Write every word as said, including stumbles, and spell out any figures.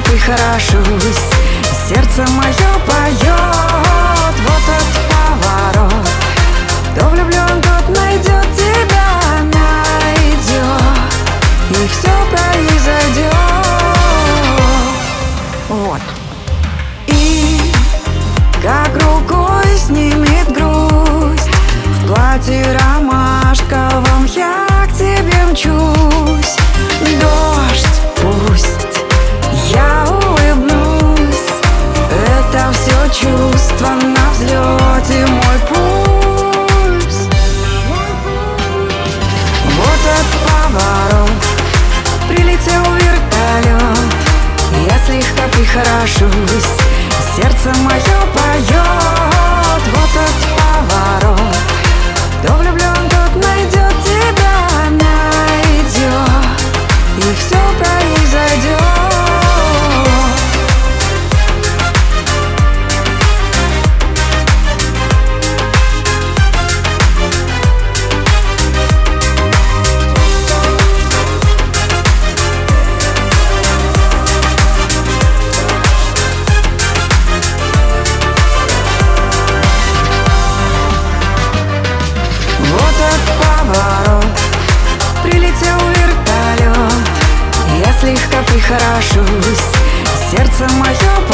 прихорошусь, сердце мое поет. Вот этот поворот, кто влюблен, тот найдет тебя, найдет, и все произойдет. Вот. И как рукой снимет грусть, в платье ромашковом я к тебе мчусь. Дождь пусть, я улыбнусь, это все чувство на взлете, мой пульс. Вот этот поворот, прилетел вертолет, я слегка прихорошусь, сердце мое поет. Вот этот поворот, кто влюблен, тот найдет тебя, найдет, и все произойдет. Прилетел вертолет, я слегка прихорошусь, сердце мое